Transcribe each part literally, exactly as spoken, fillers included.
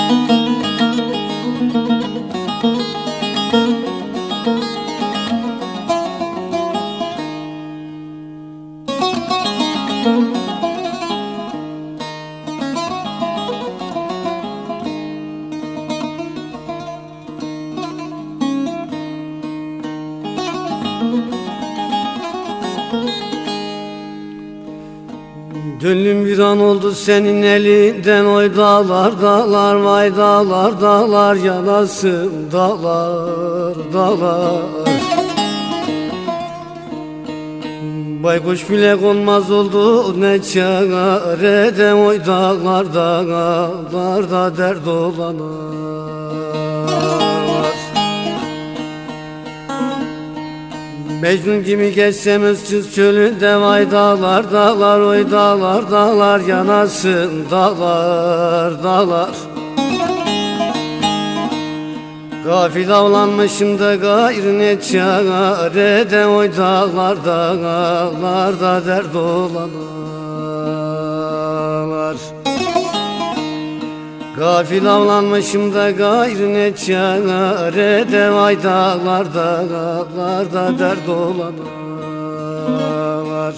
Gönlüm bir an oldu senin elinden, oy dağlar dağlar, vay dağlar dağlar, yanasın dağlar dağlar. Baykuş bile konmaz oldu ne çareden, oy dağlar dağlarda dert olanlar. Mecnun gibi geçsem ıssız çölünde, vay dağlar dağlar, oy dağlar dağlar, yanasın dağlar dağlar. Gafil avlanmışım da gayrı ne çareden, oy dağlar dağlarda dert olanlar. Gafil avlanmışım da gayrı ne çarede, vay dağlar dağlarda dert olanlar.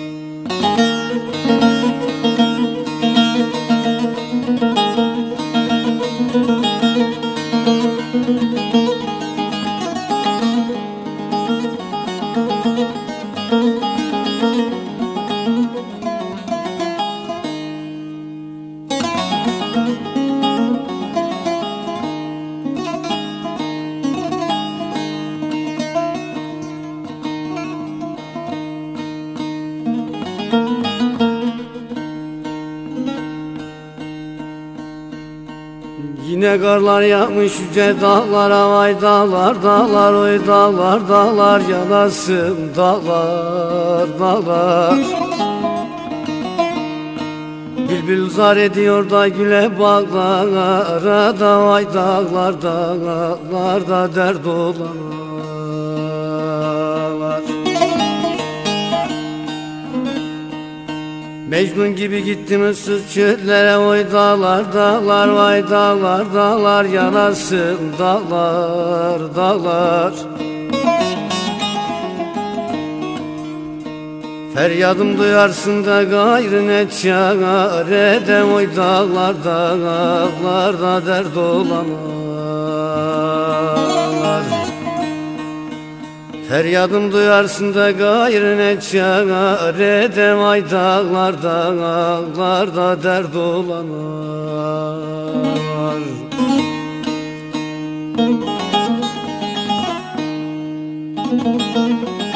Yine karlar yağmış yüce dağlara, vay dağlar dağlar, oy dağlar dağlar, yanasın dağlar dağlar. Bülbül zar ediyor da güle bağlara da, vay dağlar dağlarda dert olanlar. Mecnun gibi gittim ıssız çöllere, oy dağlar dağlar, vay dağlar dağlar, yanasın dağlar dağlar. Feryadım duyarsın da gayrı ne çareden, oy dağlar dağlarda dert olanlar. Feryadım duyarsın da gayrı ne çareden, vay dağlar dağlarda dert olanlar. Müzik